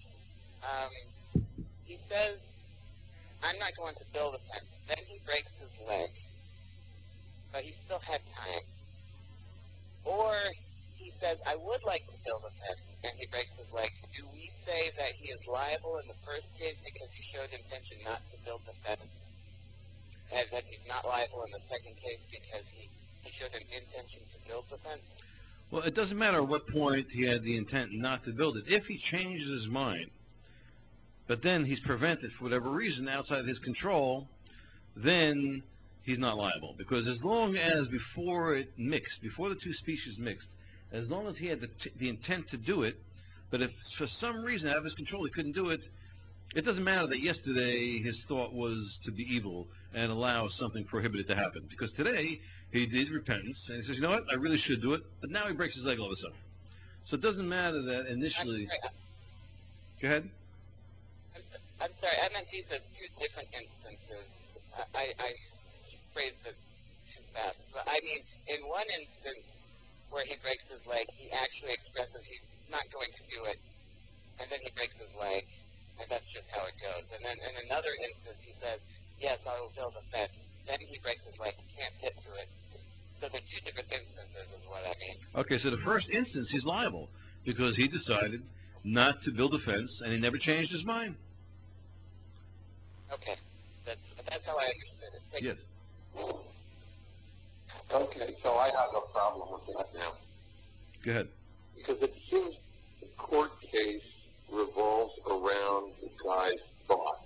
he says, I'm not going to build a fence, then he breaks his leg, but he still had time. Or he says, I would like to build a fence, and he breaks his leg. Do we say that he is liable in the first case because he showed intention not to build the fence, and that he's not liable in the second case because he showed an intention to build the fence? Well, it doesn't matter at what point he had the intent not to build it. If he changes his mind, but then he's prevented for whatever reason outside his control, then he's not liable. Because as long as before it mixed, before the two species mixed, as long as he had the intent to do it, but if for some reason out of his control he couldn't do it, it doesn't matter that yesterday his thought was to be evil and allow something prohibited to happen. Because today he did repentance and he says, you know what, I really should do it, but now he breaks his leg all of a sudden. So it doesn't matter that initially. Go ahead. I'm sorry, I meant these are two different instances. I phrased it too fast. But I mean, in one instance where he breaks his leg, he actually expresses he's not going to do it, and then he breaks his leg, and that's just how it goes. And then in another instance, he says, yes, I will build a fence. Then he breaks his leg, he can't get to it. So they're two different instances is what I mean. Okay, so the first instance he's liable because he decided not to build a fence and he never changed his mind. Okay, that's how I understood it. Yes. Okay, so I have a problem with that now. Go ahead. Because it seems the court case revolves around the guy's thought.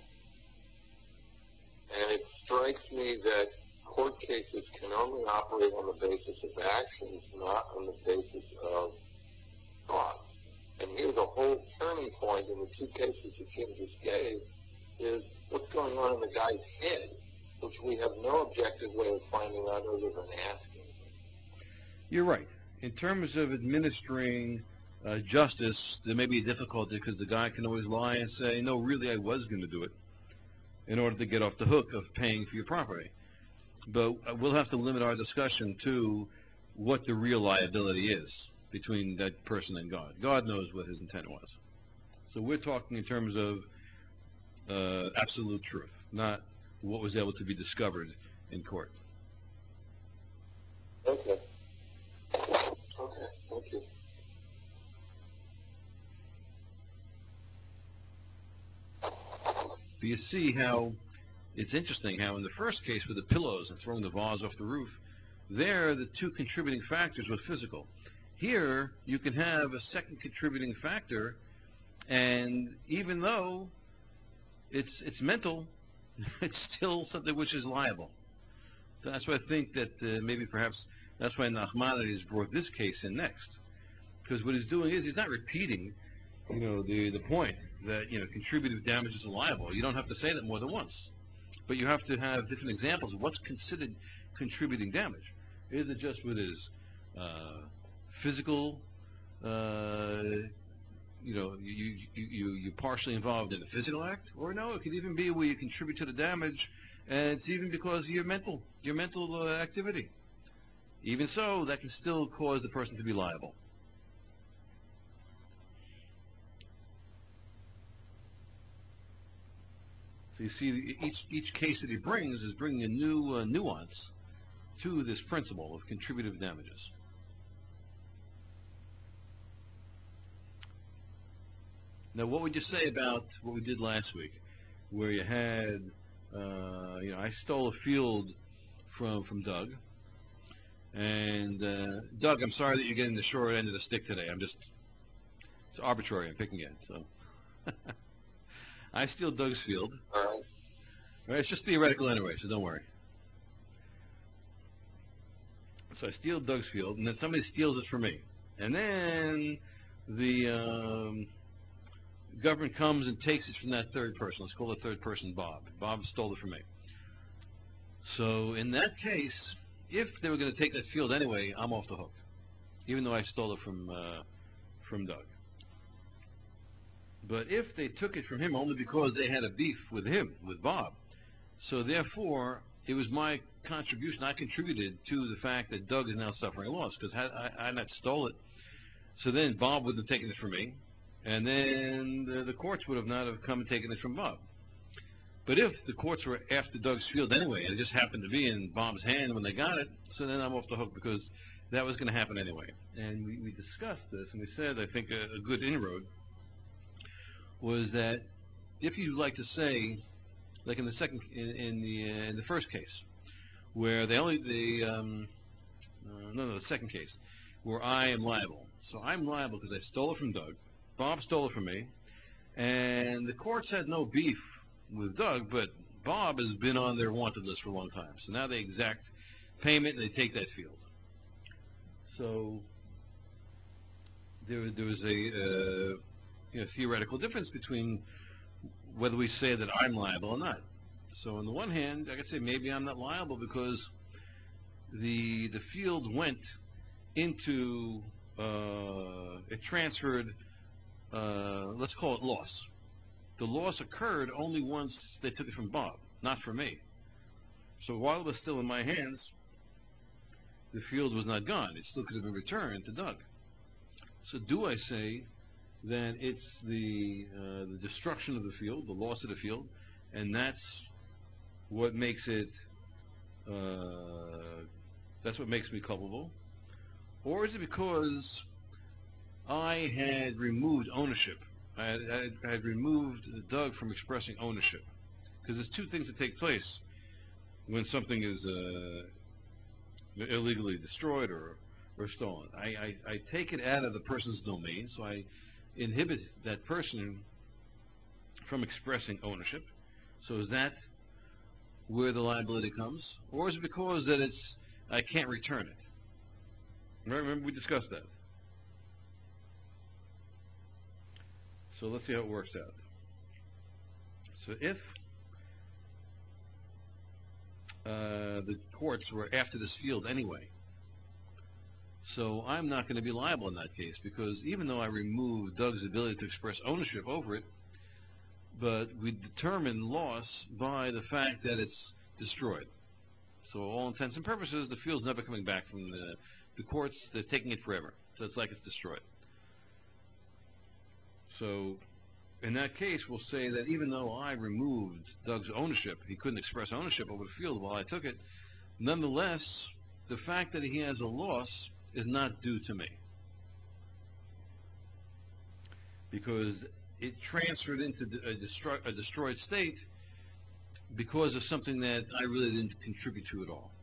And it strikes me that court cases can only operate on the basis of actions, not on the basis of thoughts. And here the whole turning point in the two cases that Jim just gave is what's going on in the guy's head, which we have no objective way of finding out other than asking. You're right. In terms of administering justice, there may be a difficulty because the guy can always lie and say, no, really, I was going to do it in order to get off the hook of paying for your property. But we'll have to limit our discussion to what the real liability is between that person and God. God knows what his intent was. So we're talking in terms of absolute truth, not what was able to be discovered in court. Okay. Okay, thank you. Do you see how it's interesting how in the first case with the pillows and throwing the vase off the roof, there the two contributing factors were physical. Here you can have a second contributing factor, and even though it's mental, it's still something which is liable. So that's why I think that maybe perhaps that's why Nachmanides brought this case in next, because what he's doing is he's not repeating, the point that contributive damages are liable. You don't have to say that more than once, but you have to have different examples of what's considered contributing damage. Is it just with his physical? You partially involved in a physical act, or no, it could even be where you contribute to the damage, and it's even because of your mental activity. Even so, that can still cause the person to be liable. So you see, each case that he brings is bringing a new nuance to this principle of contributive damages. Now, what would you say about what we did last week, where you had, I stole a field from Doug, and Doug, I'm sorry that you're getting the short end of the stick today. It's arbitrary. I'm picking it. So I steal Doug's field. All right, it's just theoretical anyway, so don't worry. So I steal Doug's field, and then somebody steals it from me, and then the government comes and takes it from that third person. Let's call the third person Bob. Bob stole it from me. So in that case, if they were going to take that field anyway, I'm off the hook, even though I stole it from Doug. But if they took it from him only because they had a beef with him, with Bob, so therefore it was my contribution. I contributed to the fact that Doug is now suffering a loss because I not stole it. So then Bob wouldn't have taken it from me, and then the courts would have not have come and taken it from Bob. But if the courts were after Doug's field anyway, and it just happened to be in Bob's hand when they got it, so then I'm off the hook because that was going to happen anyway. And we discussed this, and we said, I think a good inroad was that if you'd like to say, like in the in the first case, where the second case, where I am liable. So I'm liable because I stole it from Doug. Bob stole it from me, and the courts had no beef with Doug, but Bob has been on their wanted list for a long time. So now they exact payment and they take that field. So there was a theoretical difference between whether we say that I'm liable or not. So on the one hand, I could say maybe I'm not liable because the field went into it transferred. Let's call it loss. The loss occurred only once they took it from Bob, not from me. So while it was still in my hands, the field was not gone. It still could have been returned to Doug. So do I say that it's the destruction of the field, the loss of the field, and that's what makes it that's what makes me culpable? Or is it because I had removed ownership? I had removed Doug from expressing ownership. Because there's two things that take place when something is illegally destroyed or stolen. I take it out of the person's domain, so I inhibit that person from expressing ownership. So is that where the liability comes? Or is it because that I can't return it? Remember we discussed that. So let's see how it works out. So if the courts were after this field anyway, so I'm not going to be liable in that case because even though I removed Doug's ability to express ownership over it, but we determine loss by the fact that it's destroyed. So all intents and purposes, the field's never coming back from the courts. They're taking it forever. So it's like it's destroyed. So in that case, we'll say that even though I removed Doug's ownership, he couldn't express ownership over the field while I took it, nonetheless, the fact that he has a loss is not due to me. Because it transferred into a destroyed state because of something that I really didn't contribute to at all.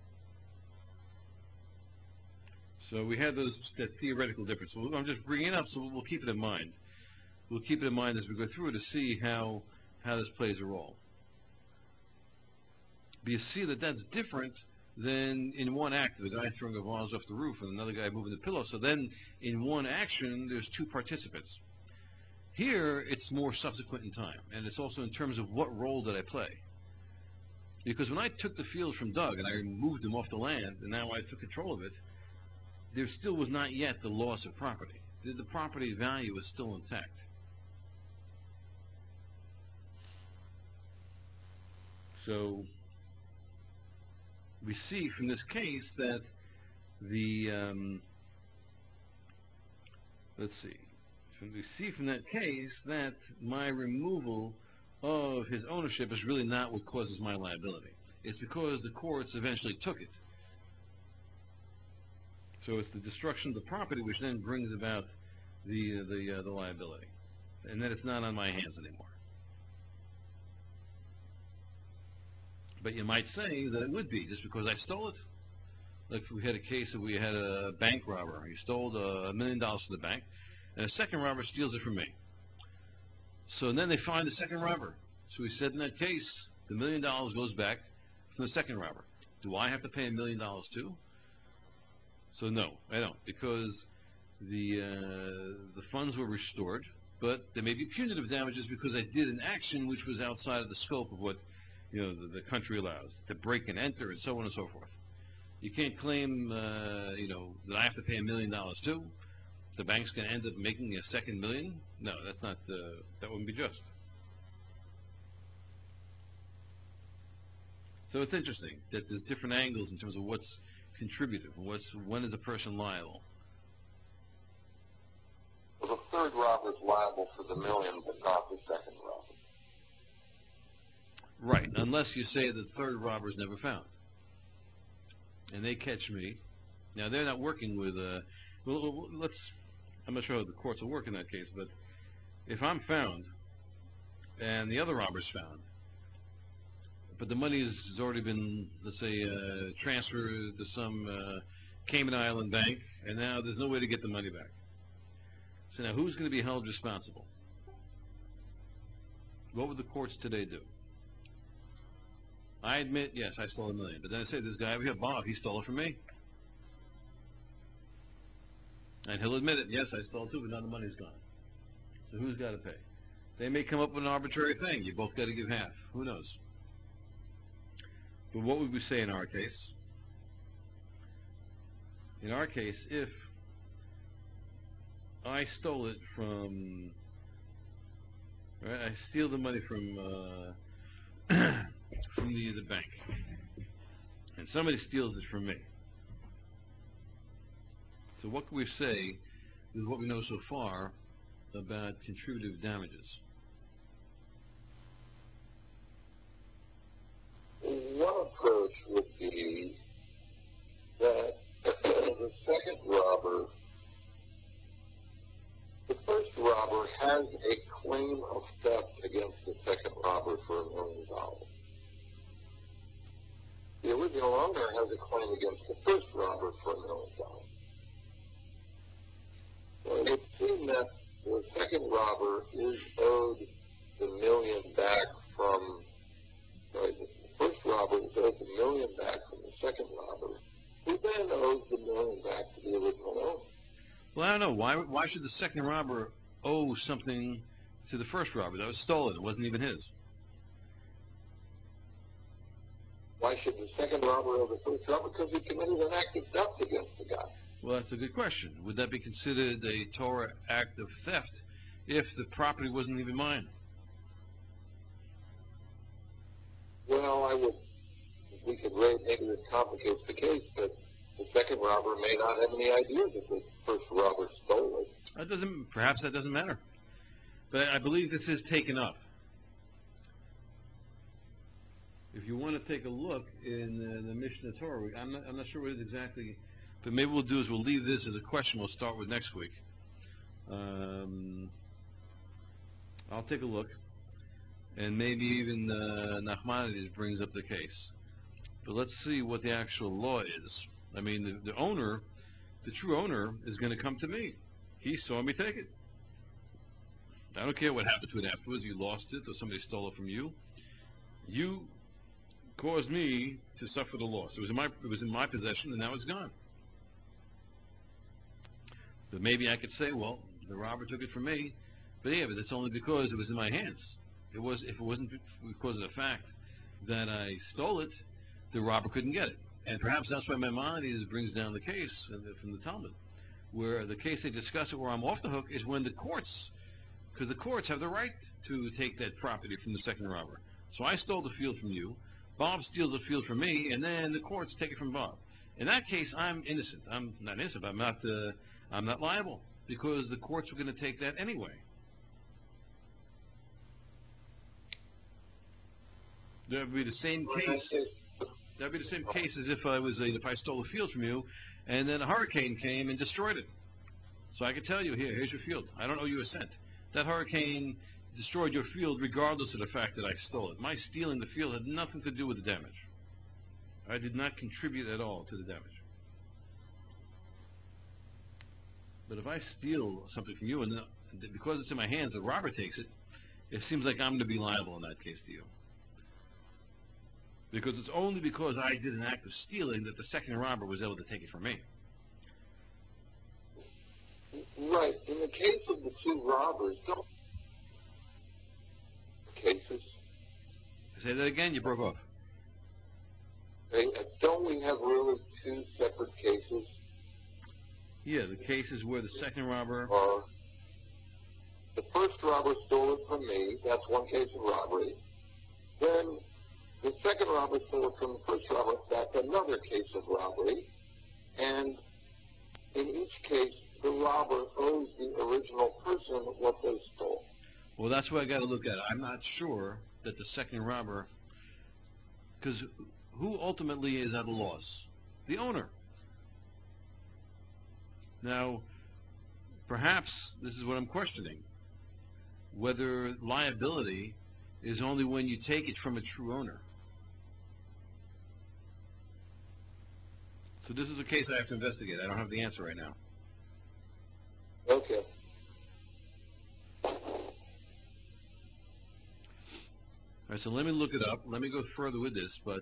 So we had that theoretical difference. So I'm just bringing it up so we'll keep it in mind. We'll keep it in mind as we go through to see how this plays a role. But you see that that's different than in one act, the guy throwing a vase off the roof and another guy moving the pillow. So then in one action, there's two participants. Here, it's more subsequent in time, and it's also in terms of what role did I play. Because when I took the field from Doug and I moved him off the land, and now I took control of it, there still was not yet the loss of property. The property value was still intact. So we see from this case that let's see. We see from that case that my removal of his ownership is really not what causes my liability. It's because the courts eventually took it. So it's the destruction of the property which then brings about the liability, and then it's not on my hands anymore. But you might say that it would be just because I stole it. Like we had a case that we had a bank robber. He stole $1 million from the bank, and a second robber steals it from me. So then they find the second robber. So we said in that case, the $1 million goes back from the second robber. Do I have to pay $1 million too? So no, I don't, because the funds were restored, but there may be punitive damages because I did an action which was outside of the scope of what the country allows, to break and enter and so on and so forth. You can't claim that I have to pay $1 million too. The bank's going to end up making a second million. No, that's not. That wouldn't be just. So it's interesting that there's different angles in terms of what's contributive, when is a person liable. Well, the third robber is liable for the million, but not the second robber. Right, unless you say the third robber is never found. And they catch me, Now they're not working with. Let's. I'm not sure how the courts will work in that case, but if I'm found and the other robber's found, but the money has already been, let's say, transferred to some Cayman Island bank, and now there's no way to get the money back. So now who's going to be held responsible? What would the courts today do? I admit, yes, I stole $1 million. But then I say, this guy over here, Bob, he stole it from me. And he'll admit it, yes, I stole it too, but now the money's gone. So who's got to pay? They may come up with an arbitrary thing. You both got to give half. Who knows? But what would we say in our case? In our case, if I stole it from, right, I steal the money from from the bank, and somebody steals it from me. So what can we say with what we know so far about contributive damages? One approach would be that the second robber, the first robber has a claim of theft against the second robber for $1 million. The original owner has a claim against the first robber for $1 million. So it would seem that the second robber is owed the $1 million back from, sorry, the first robber is owed the $1 million back from the second robber, who then owes the $1 million back to the original owner. Well, I don't know. Why should the second robber owe something to the first robber? That was stolen. It wasn't even his. Why should the second robber owe the first robber? Because he committed an act of theft against the guy. Well, that's a good question. Would that be considered a Torah act of theft if the property wasn't even mine? Well, we could maybe this complicates the case, but the second robber may not have any idea that the first robber stole it. Perhaps that doesn't matter. But I believe this is taken up. If you want to take a look in the Mishnah Torah, I'm not sure what it is exactly, but maybe we'll do is we'll leave this as a question we'll start with next week. I'll take a look, and maybe even Nachmanides brings up the case. But let's see what the actual law is. I mean, the owner, the true owner, is going to come to me. He saw me take it. I don't care what happened to it afterwards. You lost it or somebody stole it from you. You caused me to suffer the loss. It was in my possession, and now it's gone. But maybe I could say, well, the robber took it from me. But yeah, but that's only because it was in my hands. If it wasn't because of the fact that I stole it, the robber couldn't get it. And perhaps that's why Maimonides brings down the case from the Talmud, where the case they discuss it where I'm off the hook is when the courts, because the courts have the right to take that property from the second robber. So I stole the field from you, Bob steals the field from me, and then the courts take it from Bob. In that case, I'm innocent. I'm not innocent, but I'm not liable because the courts were going to take that anyway. That would be the same case. That'd be the same case as if I stole a field from you, and then a hurricane came and destroyed it. So I could tell you, here's your field. I don't owe you a cent. That hurricane destroyed your field regardless of the fact that I stole it. My stealing the field had nothing to do with the damage. I did not contribute at all to the damage. But if I steal something from you, and then, because it's in my hands, the robber takes it, it seems like I'm going to be liable in that case to you. Because it's only because I did an act of stealing that the second robber was able to take it from me. Right. In the case of the two robbers, cases. Say that again, you broke off. Don't we have really two separate cases? Yeah, the cases where the second robber... The first robber stole it from me. That's one case of robbery. Then the second robber stole it from the first robber. That's another case of robbery. And in each case, the robber owes the original person what they stole. Well, that's what I got to look at. I'm not sure that the second robber... Because who ultimately is at a loss? The owner. Now, perhaps this is what I'm questioning, whether liability is only when you take it from a true owner. So this is a case I have to investigate. I don't have the answer right now. Okay. All right, so let me look it up. Let me go further with this, but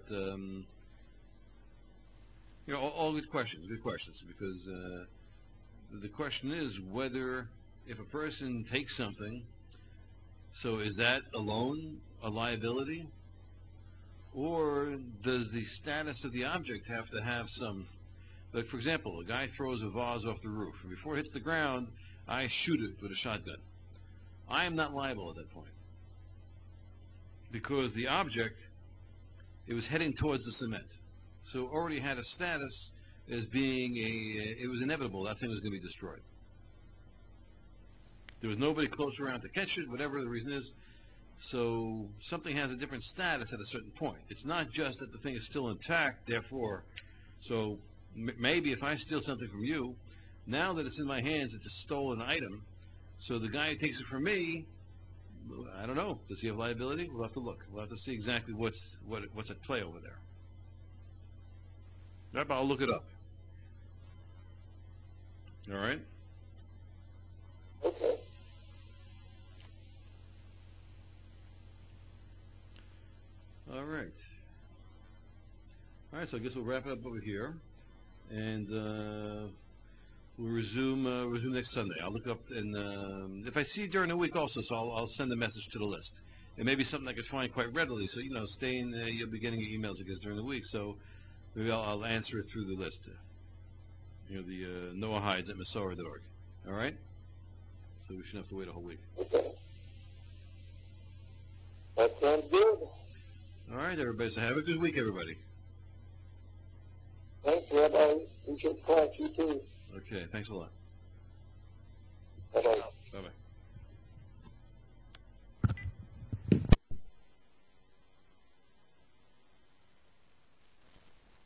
all good questions, because the question is whether if a person takes something, so is that alone a liability, or does the status of the object have to have some? Like, for example, a guy throws a vase off the roof, and before it hits the ground, I shoot it with a shotgun. I am not liable at that point, because the object, it was heading towards the cement. So it already had a status as being it was inevitable that thing was going to be destroyed. There was nobody close around to catch it, whatever the reason is. So something has a different status at a certain point. It's not just that the thing is still intact, therefore. So maybe if I steal something from you, now that it's in my hands, it's a stolen item. So the guy who takes it from me, I don't know. Does he have liability? We'll have to look. We'll have to see exactly what's at play over there. Yep, I'll look it up. All right. Okay. All right. All right. So I guess we'll wrap it up over here, and we'll resume next Sunday. I'll look up, and if I see it during the week also, so I'll send a message to the list. It may be something I could find quite readily. So stay in. You'll be getting your emails, I guess, during the week. So maybe I'll answer it through the list. The Noah Hides at Masorah.org. All right. So we shouldn't have to wait a whole week. Okay. That sounds good. All right, everybody. So have a good week, everybody. Thanks, Rabbi. Appreciate the class. You too. Okay. Thanks a lot. Bye-bye.